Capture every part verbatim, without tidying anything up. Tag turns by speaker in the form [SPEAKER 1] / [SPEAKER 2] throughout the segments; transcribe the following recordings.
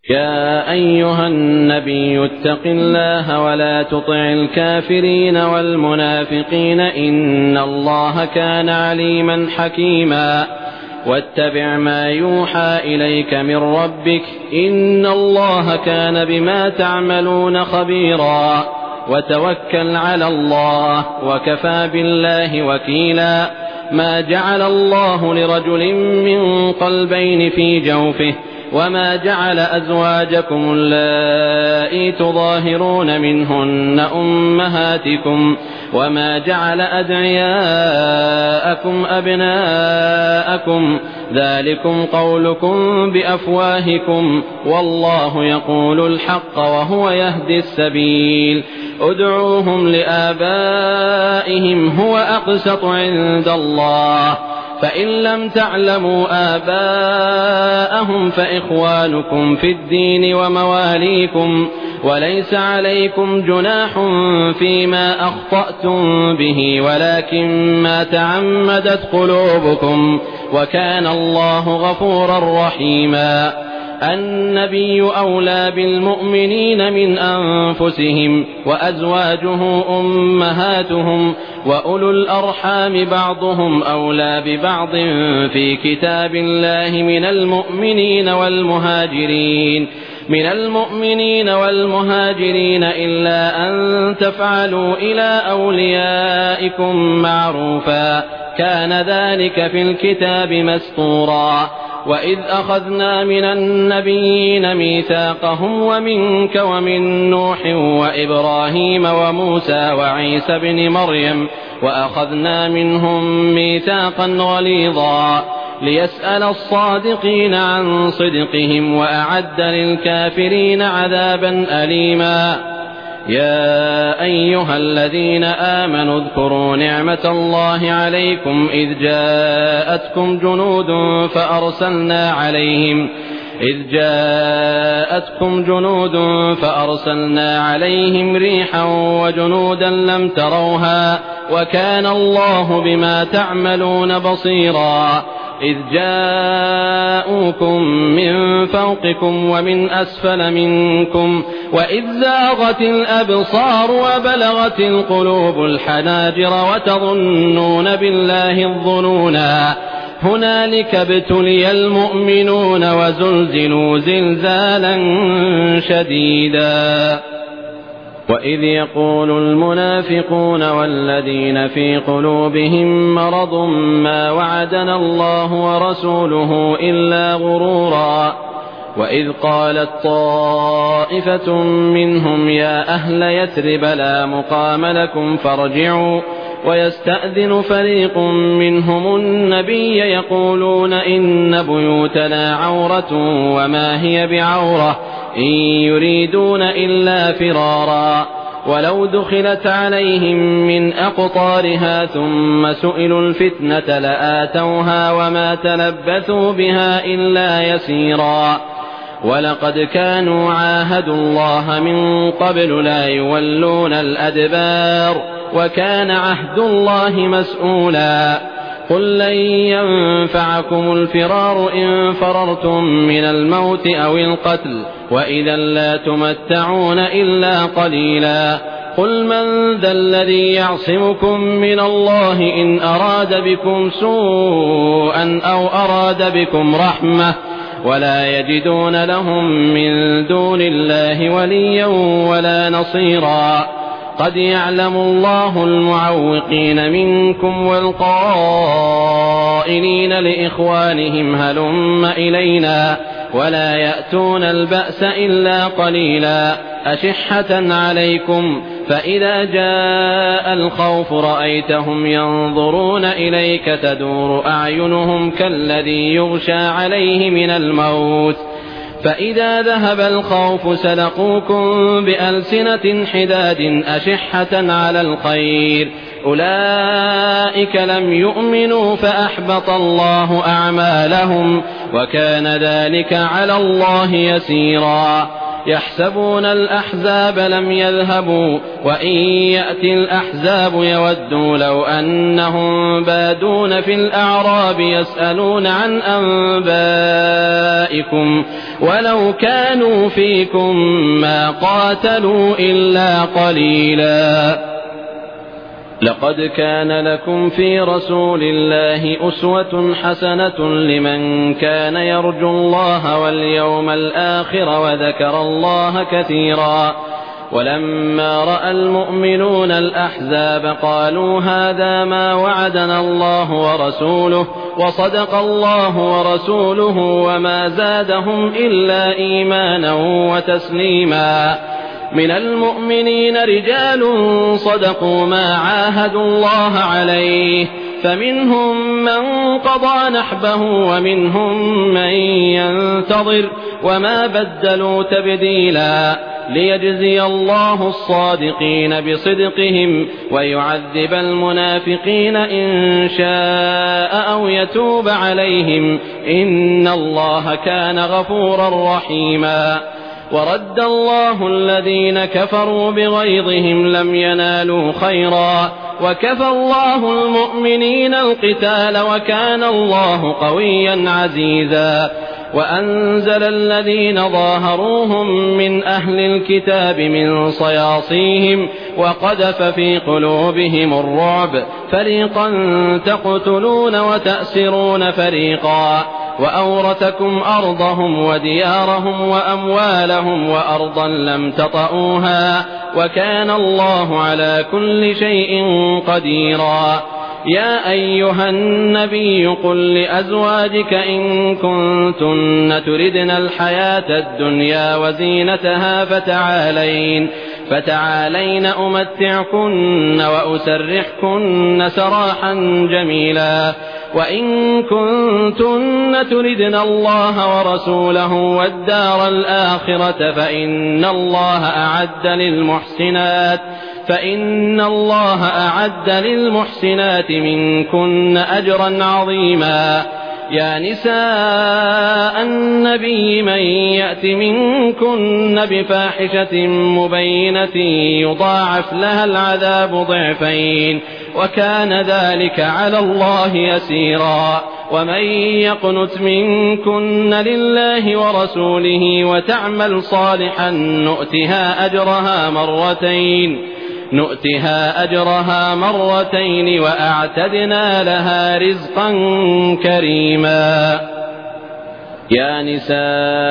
[SPEAKER 1] يا أيها النبي اتق الله ولا تطع الكافرين والمنافقين إن الله كان عليما حكيما واتبع ما يوحى إليك من ربك إن الله كان بما تعملون خبيرا وتوكل على الله وكفى بالله وكيلا ما جعل الله لرجل من قلبين في جوفه وما جعل أزواجكم اللائي تظاهرون منهن أمهاتكم وما جعل أدعياءكم أبناءكم ذلكم قولكم بأفواهكم والله يقول الحق وهو يهدي السبيل ادعوهم لآبائهم هو أقسط عند الله فإن لم تعلموا آباءهم فإخوانكم في الدين ومواليكم وليس عليكم جناح فيما أخطأتم به ولكن ما تعمدت قلوبكم وكان الله غفورا رحيما النبي أولى بالمؤمنين من أنفسهم وأزواجه أمهاتهم وأولو الأرحام بعضهم أولى ببعض في كتاب الله من المؤمنين والمهاجرين من المؤمنين والمهاجرين إلا أن تفعلوا إلى أوليائكم معروفا كان ذلك في الكتاب مسطورا وإذ أخذنا من النبيين ميثاقهم ومنك ومن نوح وإبراهيم وموسى وعيسى بن مريم وأخذنا منهم ميثاقا غليظا ليسأل الصادقين عن صدقهم وأعد للكافرين عذابا أليما يا أيها الذين آمنوا اذكروا نعمة الله عليكم إذ جاءتكم جنود فأرسلنا عليهم إذ جاءتكم جنود فأرسلنا عليهم ريحا وجنودا لم تروها وكان الله بما تعملون بصيرا إذ جاءوكم من فوقكم ومن أسفل منكم وإذ زاغت الأبصار وبلغت القلوب الحناجر وتظنون بالله الظنونا هنالك ابتلي المؤمنون وزلزلوا زلزالا شديدا وإذ يقول المنافقون والذين في قلوبهم مرض ما وعدنا الله ورسوله إلا غرورا وإذ قالت طائفة منهم يا أهل يثرب لا مقام لكم فارجعوا ويستأذن فريق منهم النبي يقولون إن بيوتنا عورة وما هي بعورة إن يريدون إلا فرارا ولو دخلت عليهم من أقطارها ثم سئلوا الفتنة لآتوها وما تلبثوا بها إلا يسيرا ولقد كانوا عاهدوا الله من قبل لا يولون الأدبار وكان عهد الله مسؤولا قل لن ينفعكم الفرار إن فررتم من الموت أو القتل وإذا لا تمتعون إلا قليلا قل من ذا الذي يعصمكم من الله إن أراد بكم سوءا أو أراد بكم رحمة ولا يجدون لهم من دون الله وليا ولا نصيرا قد يعلم الله المعوقين منكم والقائلين لإخوانهم هلم إلينا ولا يأتون البأس إلا قليلا أشحة عليكم فإذا جاء الخوف رأيتهم ينظرون إليك تدور أعينهم كالذي يغشى عليه من الموت فإذا ذهب الخوف سلقوكم بألسنة حداد أشحة على الخير أولئك لم يؤمنوا فأحبط الله أعمالهم وكان ذلك على الله يسيرا يحسبون الأحزاب لم يذهبوا وإن يأتي الأحزاب يودوا لو أنهم بادون في الأعراب يسألون عن أنبائكم ولو كانوا فيكم ما قاتلوا إلا قليلا. لقد كان لكم في رسول الله أسوة حسنة لمن كان يرجو الله واليوم الآخر وذكر الله كثيرا. ولما رأى المؤمنون الأحزاب قالوا هذا ما وعدنا الله ورسوله وصدق الله ورسوله وما زادهم إلا إيمانا وتسليما. من المؤمنين رجال صدقوا ما عاهدوا الله عليه فمنهم من قضى نحبه ومنهم من ينتظر وما بدلوا تبديلا، ليجزي الله الصادقين بصدقهم ويعذب المنافقين إن شاء أو يتوب عليهم إن الله كان غفورا رحيما. ورد الله الذين كفروا بغيظهم لم ينالوا خيرا وكفى الله المؤمنين القتال وكان الله قويا عزيزا. وأنزل الذين ظاهروهم من أهل الكتاب من صياصيهم وقذف في قلوبهم الرعب فريقا تقتلون وتأسرون فريقا وأورثكم أرضهم وديارهم وأموالهم وأرضا لم تطئوها وكان الله على كل شيء قديرا. يا أيها النبي قل لأزواجك إن كنتن تردن الحياة الدنيا وزينتها فتعالين فتعالين أمتعكن وأسرحكن سراحا جميلا. وإن كنتن تردن الله ورسوله والدار الآخرة فإن الله أعد للمحسنات فإن الله أعد للمحسنات منكن أجرا عظيما. يا نساء النبي من يأت منكن بفاحشة مبينة يضاعف لها العذاب ضعفين وكان ذلك على الله يسيرا. ومن يقنت منكن لله ورسوله وتعمل صالحا نؤتها أجرها مرتين نؤتها أجرها مرتين وأعتدنا لها رزقا كريما. يا نساء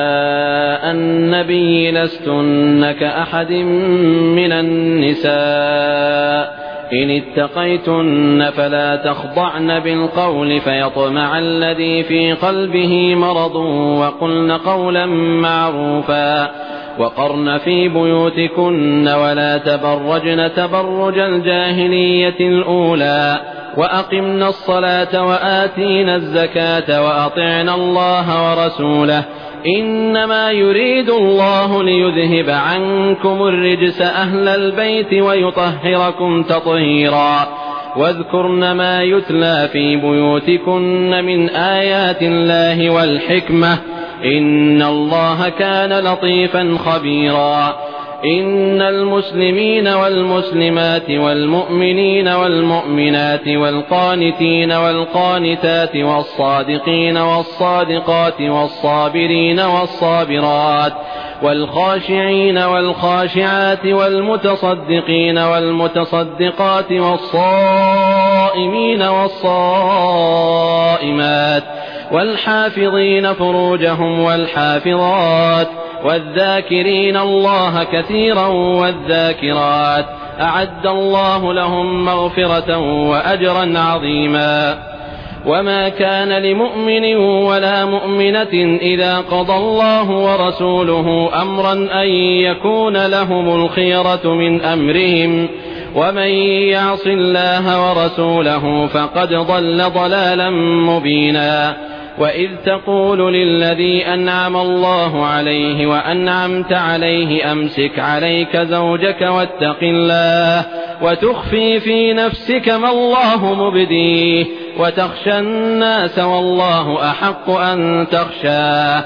[SPEAKER 1] النبي لستن كأحد من النساء إن اتقيتن فلا تخضعن بالقول فيطمع الذي في قلبه مرض وقلن قولا معروفا. وقرن في بيوتكن ولا تبرجن تبرج الجاهلية الأولى وأقمنا الصلاة وآتينا الزكاة وأطعنا الله ورسوله إنما يريد الله ليذهب عنكم الرجس أهل البيت ويطهركم تطهيرا. واذكرن ما يتلى في بيوتكن من آيات الله والحكمة إن الله كان لطيفا خبيرا. إن المسلمين والمسلمات والمؤمنين والمؤمنات والقانتين والقانتات والصادقين والصادقات والصابرين والصابرات والخاشعين والخاشعات والمتصدقين والمتصدقات والصائمين والصائمات والحافظين فروجهم والحافظات والذاكرين الله كثيرا والذاكرات أعد الله لهم مغفرة وأجرا عظيما. وما كان لمؤمن ولا مؤمنة إذا قضى الله ورسوله أمرا أن يكون لهم الخيرة من أمرهم ومن يعص الله ورسوله فقد ضل ضلالا مبينا. وإذ تقول للذي أنعم الله عليه وأنعمت عليه أمسك عليك زوجك واتق الله وتخفي في نفسك ما الله مبديه وتخشى الناس والله أحق أن تخشاه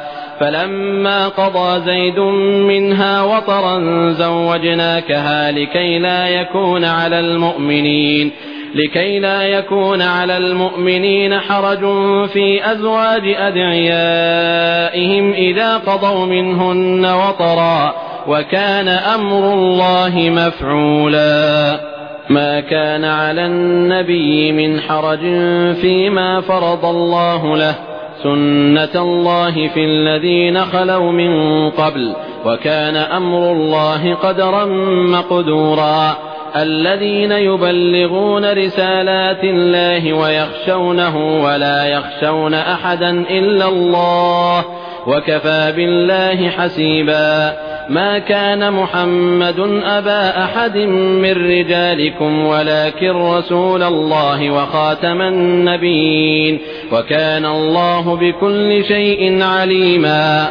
[SPEAKER 1] فلما قضى زيد منها وطرا زوجناكها لكي لا يكون على المؤمنين لكي لا يكون على المؤمنين حرج في أزواج أدعيائهم إذا قضوا منهن وطرا وكان أمر الله مفعولا. ما كان على النبي من حرج فيما فرض الله له، سنة الله في الذين خلوا من قبل، وكان أمر الله قدرا مقدورا. الذين يبلغون رسالات الله ويخشونه ولا يخشون أحدا إلا الله، وكفى بالله حسيبا. ما كان محمد أبا أحد من رجالكم ولكن رسول الله وخاتم النبيين، وكان الله بكل شيء عليما.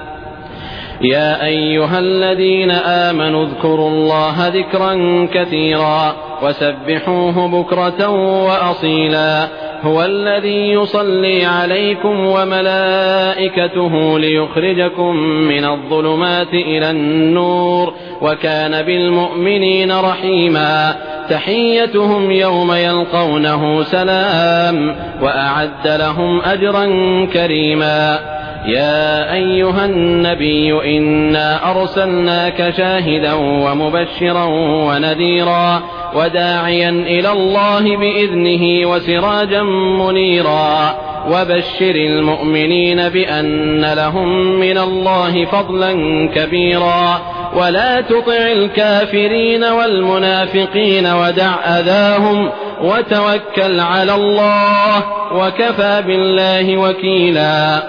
[SPEAKER 1] يا أيها الذين آمنوا اذكروا الله ذكرا كثيرا وسبحوه بكرة وأصيلا. هو الذي يصلي عليكم وملائكته ليخرجكم من الظلمات إلى النور، وكان بالمؤمنين رحيما. تحيتهم يوم يلقونه سلام، وأعد لهم أجرا كريما. يا أيها النبي إنا أرسلناك شاهدا ومبشرا ونذيرا وداعيا إلى الله بإذنه وسراجا منيرا. وبشر المؤمنين بأن لهم من الله فضلا كبيرا. ولا تطع الكافرين والمنافقين ودع أذاهم وتوكل على الله، وكفى بالله وكيلا.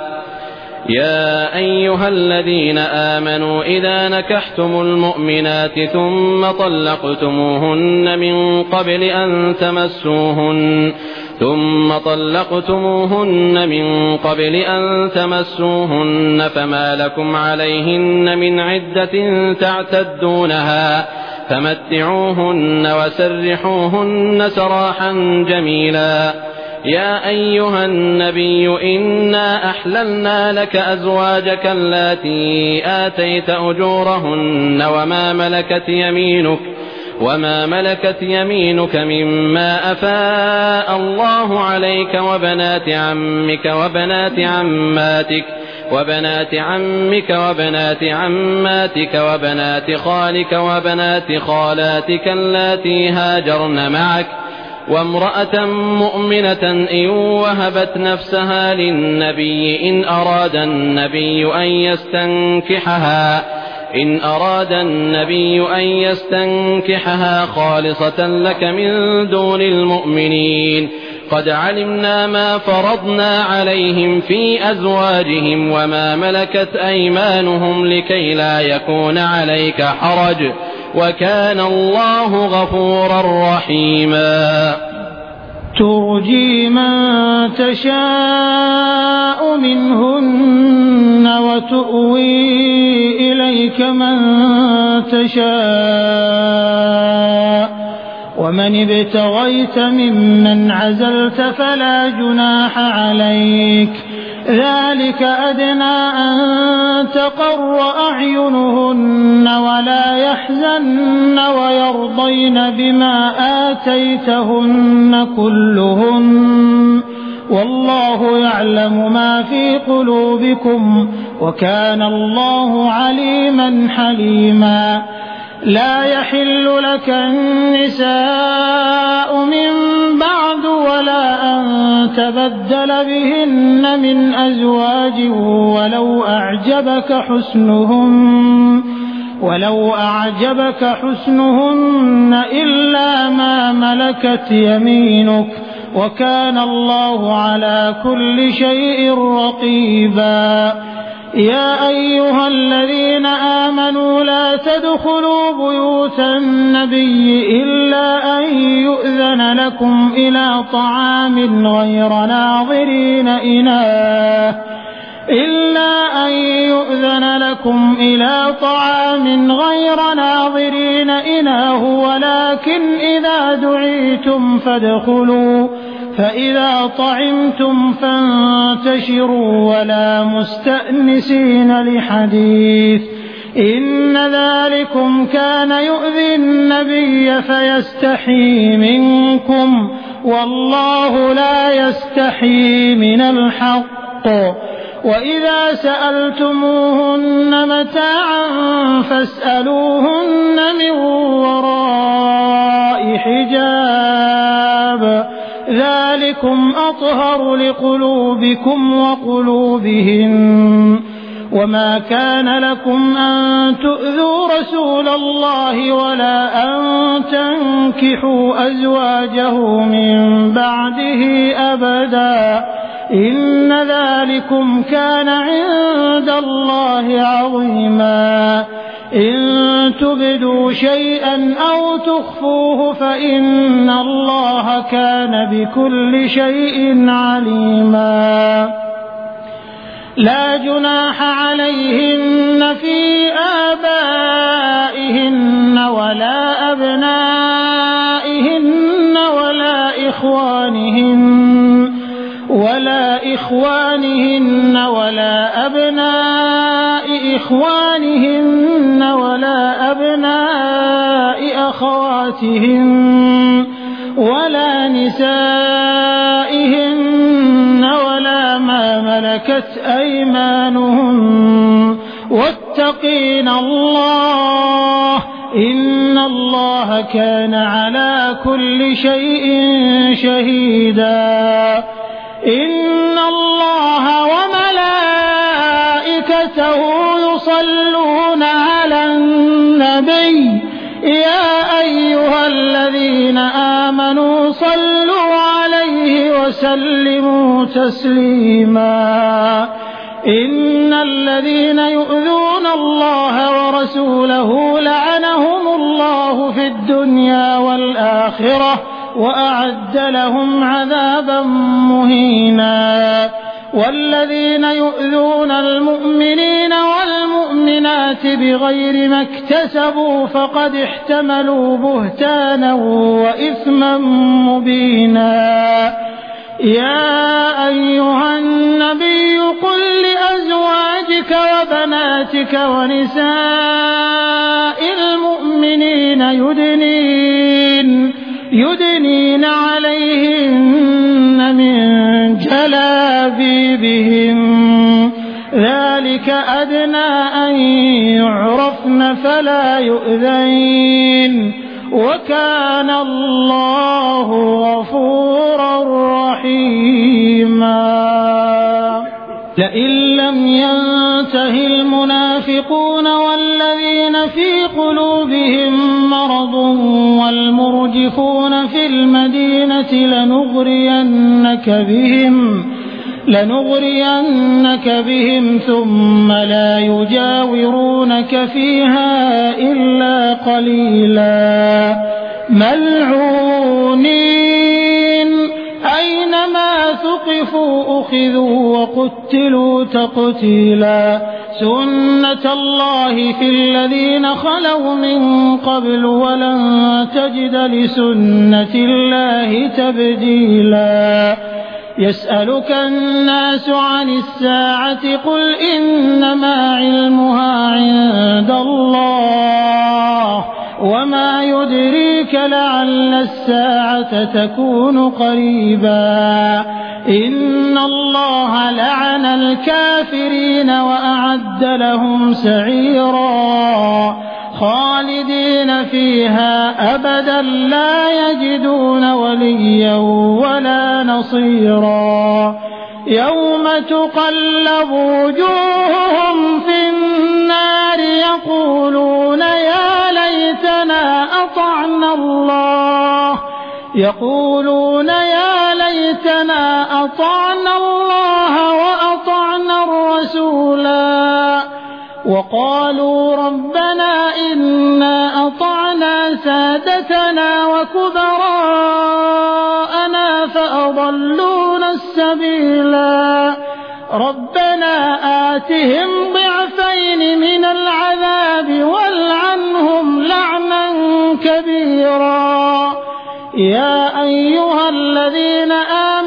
[SPEAKER 1] يا أيها الذين آمنوا إذا نكحتم المؤمنات ثم طلقتموهن من قبل أن تمسوهن ثم طلقتموهن من قبل أن تمسوهن فما لكم عليهن من عدة تعتدونها، فمتعوهن وسرحوهن سراحا جميلا. يا أيها النبي إنا أحللنا لك أزواجك اللاتي آتيت أجورهن وما ملكت يمينك وما ملكت يمينك مما أفاء الله عليك وبنات عمك وبنات عماتك وبنات عمك وبنات عماتك وبنات خالك وبنات خالاتك اللاتي هاجرن معك، وامرأة مؤمنة إن وهبت نفسها للنبي إن أراد النبي أن يستنكحها إن أراد النبي أن يستنكحها خالصة لك من دون المؤمنين. قد علمنا ما فرضنا عليهم في أزواجهم وما ملكت أيمانهم لكي لا يكون عليك حرج، وكان الله غفورا رحيما.
[SPEAKER 2] ترجي من تشاء منهن وتؤوي إليك من تشاء، ومن ابتغيت ممن عزلت فلا جناح عليك، ذلك أدنى أن تقر أعينهن ولا يحزن ويرضين بما آتيتهن كلهن، والله يعلم ما في قلوبكم، وكان الله عليما حليما. لا يحل لك النساء من بعد ولا أن تبدل بهن من أزواج ولو أعجبك حسنهن ولو أعجبك حسنهن إلا ما ملكت يمينك، وكان الله على كل شيء رقيبا. يا أيها الذين آمنوا لا تدخلوا بيوت النبي إلا أن يؤذن لكم إلى طعام غير ناظرين إناه إلا أن يؤذن لكم إلى طعام غير ناظرين إناه ولكن إذا دعيتم فادخلوا فإذا طعمتم فانتشروا ولا مستأنسين لحديث إن ذلكم كان يؤذي النبي فيستحيي منكم والله لا يستحيي من الحق وإذا سألتموهن متاعا فاسألوهن من وراء حجاب ذلكم أطهر لقلوبكم وقلوبهن وما كان لكم أن تؤذوا رسول الله ولا أن تنكحوا أزواجه من بعده أبدا إن ذلكم كان عند الله عظيما إن تبدوا شيئا أو تخفوه فإن الله كان بكل شيء عليما لا جناح عليهن في آبائهن ولا أبنائهن ولا إخوانهن ولا إخوانهن ولا أبناء إخوانهن ولا أبناء أخواتهن ولا نسائهن ولا ما ملكت أيمانهن واتقين الله إن الله كان على كل شيء شهيدا إن الله وملائكته يصلون على النبي يا أيها الذين آمنوا صلوا عليه وسلموا تسليما إن الذين يؤذون الله ورسوله لعنهم الله في الدنيا والآخرة وأعد لهم عذابا مهينا والذين يؤذون المؤمنين والمؤمنات بغير ما اكتسبوا فقد احتملوا بهتانا وإثما مبينا يا أيها النبي قل لأزواجك وبناتك ونساء المؤمنين يدنين يدنين عليهن من جلابيبهن ذلك أدنى أن يعرفن فلا يؤذين وكان الله غفورا رحيما لئن لم ينته المنافقون والذين في قلوبهم مرض والمرجفون في المدينة لنغرينك بهم لنغرينك بهم ثم لا يجاورونك فيها إلا قليلا ملعونين أينما ثقفوا أخذوا وقتلوا تقتيلا سنة الله في الذين خلوا من قبل ولن تجد لسنة الله تبديلا يسألك الناس عن الساعة قل إنما علمها عند الله وما يدريك لعل الساعة تكون قريبا إن الله لعن الكافرين وأعد لهم سعيرا خالدين فيها أبدا لا يجدون وليا ولا نصيرا يوم تقلب وجوههم في النار يقولون يا ليتنا أطعنا الله يقولون يا ليتنا أطعنا الله وأطعنا الرسولا وقالوا ربنا إنا أطعنا سادتنا وكبراءنا فأضلونا السبيلا ربنا آتهم ضعفين من العذاب والعنهم لعنا كبيرا يا أيها الذين آمنوا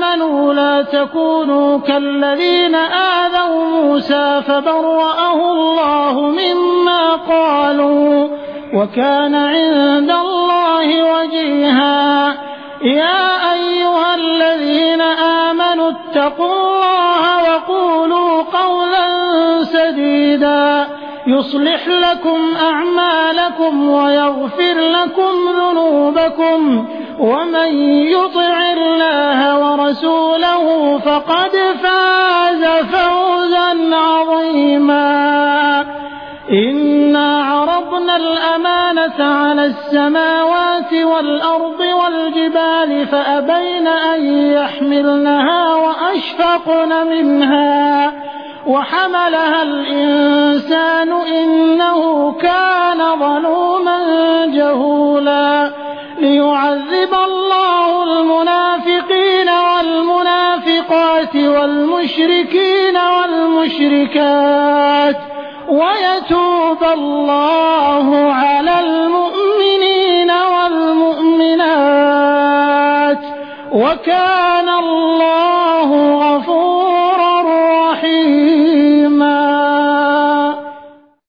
[SPEAKER 2] تكونوا كالذين آذوا موسى فبرأه الله مما قالوا وكان عند الله وجيها. يا أيها الذين آمنوا اتقوا الله وقولوا قولا سديدا يصلح لكم أعمالكم ويغفر لكم ذنوبكم ومن يطع الله ورسوله فقد فاز فوزا عظيما. إنا عرضنا الأمانة على السماوات والأرض والجبال فأبين أن يحملنها وأشفقن منها وحملها الإنسان إنه كان ظلوما جهولا. ليعذب الله المنافقين والمنافقات والمشركين والمشركات ويتوب الله على المؤمنين والمؤمنات وكان الله